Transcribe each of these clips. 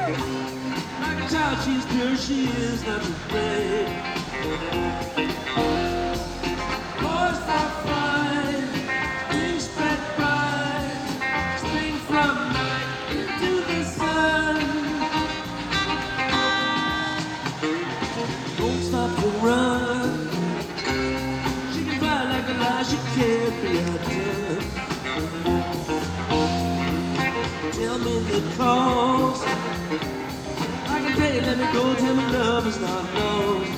Like a child, she's pure, she is not afraid. Boys are fine, things spread bright, spring from night into the sun. Don't stop to run. She can fly like a lie, she can't be outdone. Tell me the cause. I can tell you, let me go, tell me love is not lost.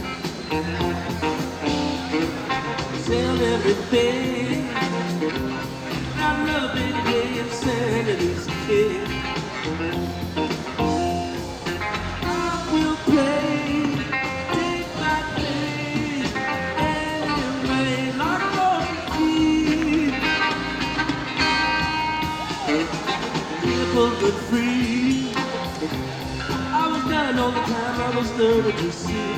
Sell everything. Not love any day, insanity's a kid. I will play day by day, anyway, like a rocket. People but free. I was down all the time, I was learning to see.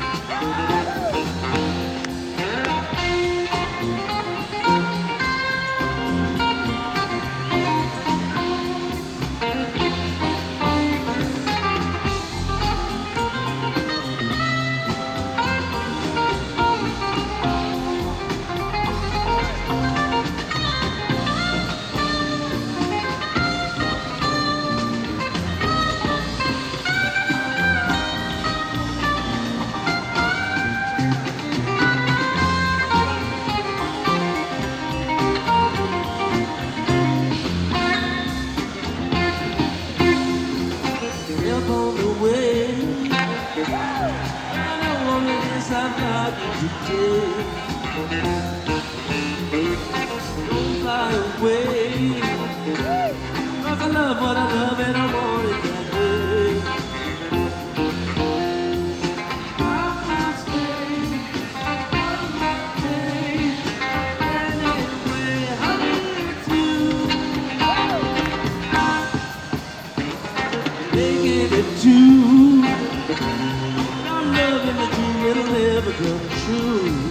Up on the way, I know only this I've got you today. Don't fly away, 'cause I love what I love and I want it that way. I will stay all my days, anyway, I need you. Making it true. Not loving the dream, it'll never come true.